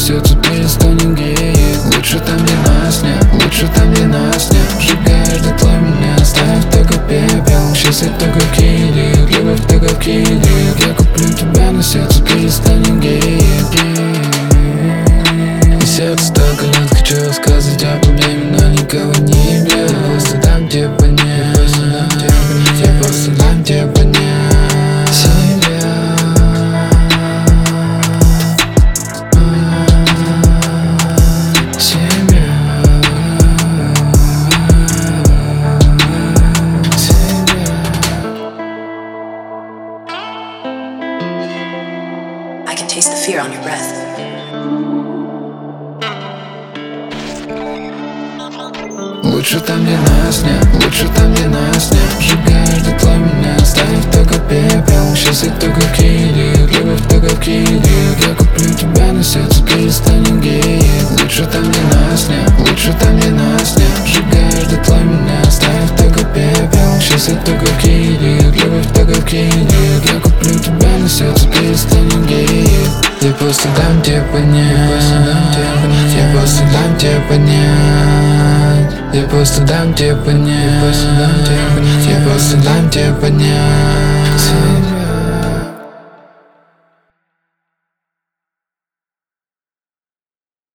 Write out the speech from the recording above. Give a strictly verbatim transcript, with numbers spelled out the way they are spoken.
сердце перестанет греет. Лучше там, где нас нет, лучше там, где нас нет. Сжигаешь дотла меня, оставив только пепел. Счастье только килит, любовь только килит. Я куплю тебя, но сердце перестанет греет. И сердце только нет, хочу рассказывать о проблеме, но никого не бьет. Я просто дам тебе понять, я просто дам тебе понять себя. Себя. Себя. I can taste the fear on your breath. Лучше там, где нас нет, лучше там, где нас нет. Сжигаешь дотла меня, оставив только пепел. Счастье только килит, любовь только килит. Я куплю тебя, но сердце перестанет греет. Лучше там, где нас нет, лучше там, где нас нет. Сжигаешь дотла меня, оставив только пепел. Счастье только килит, любовь только килит. Я куплю тебя, но сердце перестанет греет. Я просто дам тебе понять, я просто дам тебе понять. Я просто дам тебе понять, я просто дам тебе понять.